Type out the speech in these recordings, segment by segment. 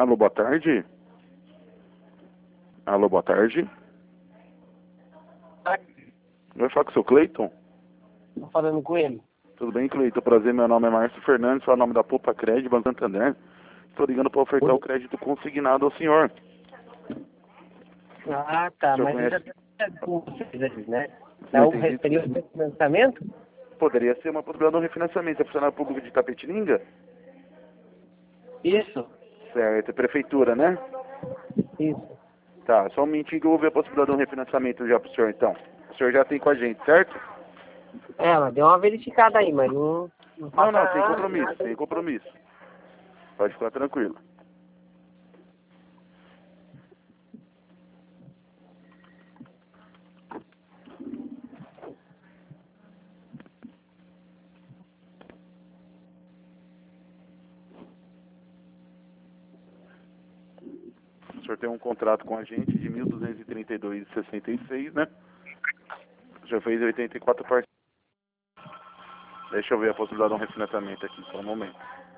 Alô, boa tarde. Alô, boa tarde. Vai falar com o seu Cleiton? Tô falando com ele. Tudo bem, Cleiton? Prazer, meu nome é Márcio Fernandes, sou o nome da Poupa Crédito, Banco Santander. Estou ligando para ofertar o crédito consignado ao senhor. Ah, tá, O senhor mas eu já conhece? tenho com vocês, né? É Não um entendi. período de financiamento? Poderia ser uma possibilidade de um refinanciamento. É funcionário público de Tapetininga? Isso, Certo, é prefeitura, né? isso. Tá, só um minutinho que eu vou ver a possibilidade de um refinanciamento já pro senhor, então. O senhor já tem com a gente, certo? Ela deu uma verificada aí, mas não Não, falta sem nada, compromisso, nada. sem compromisso. Pode ficar tranquilo. O senhor tem um contrato com a gente de 1.232,66, né? Já fez 84 parcelas. Deixa eu ver a possibilidade de um refinanciamento aqui, só um momento.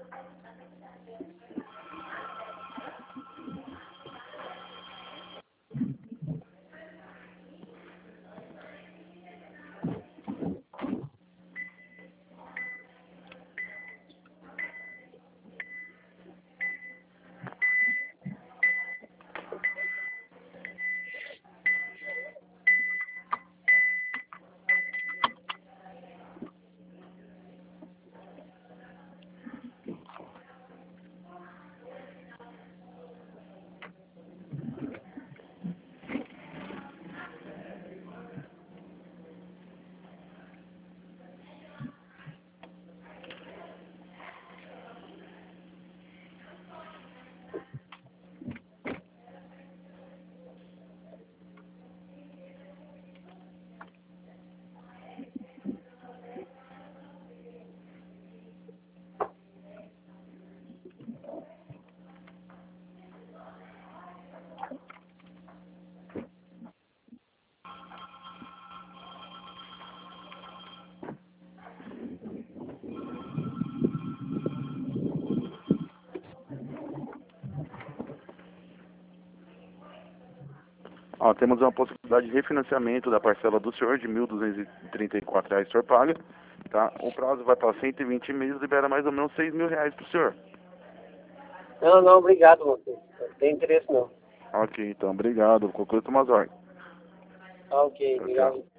Ó, temos uma possibilidade de refinanciamento da parcela do senhor de R$ 1.234, o senhor paga, tá? O prazo vai para 120 meses, libera mais ou menos R$ 6.000 pro senhor. Não, não, obrigado, você. Não tem interesse não. Ok, então, obrigado. Qualquer coisa, toma as ordens. Tá ok, Tchau, tchau. obrigado.